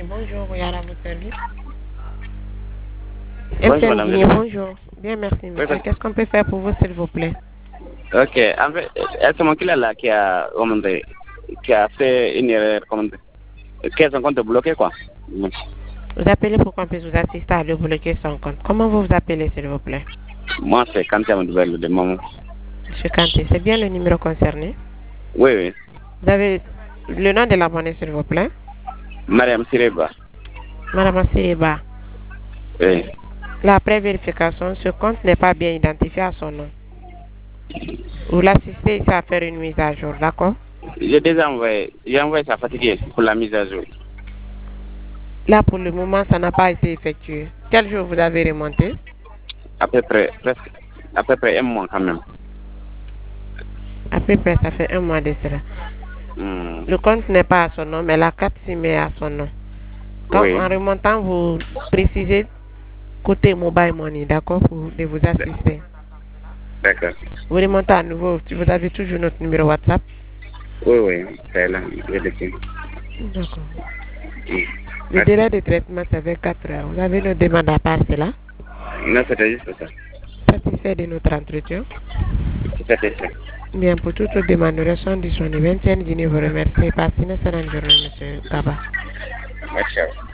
bonjour, oui, à votre service. Bonjour, MCM madame. Guinée, bonjour. Bien, merci, Oui, monsieur. parce- Qu'est-ce qu'on peut faire pour vous, s'il vous plaît? Ok, en fait, c'est mon client là qui a fait une erreur, qui a son compte bloqué, quoi. Vous appelez pour qu'on puisse vous assister à le bloquer son compte. Comment vous vous appelez, s'il vous plaît? Moi, c'est quand même de mon... Monsieur Kanté, c'est bien le numéro concerné. Oui, oui. Vous avez le nom de l'abonné, s'il vous plaît? Mariam Sireba. Madame Siriba. Oui. La pré-vérification, ce compte n'est pas bien identifié à son nom. Vous l'assistez ici à faire une mise à jour, d'accord? J'ai envoyé ça fatigué pour la mise à jour. Là, pour le moment, ça n'a pas été effectué. Quel jour vous avez remonté? À peu près, à peu près un mois quand même. À peu près, ça fait un mois de cela. Le compte n'est pas à son nom, mais la carte SIM est à son nom. Quand Oui. en remontant, vous précisez côté mobile money, d'accord, pour de vous assister. D'accord. Vous remontez à nouveau, si vous avez toujours notre numéro WhatsApp. Oui, oui, c'est là, je le sais. D'accord. Oui. Le délai de traitement, c'est 24 heures. Vous avez nos demandes à part cela. Non, c'était juste ça. Satisfait de notre entretien. C'était ça. Bien, pour toutes les demandes, nous restons disponibles. 21 Guinée vous remercie. Passez une excellente journée, monsieur Kaba. Merci.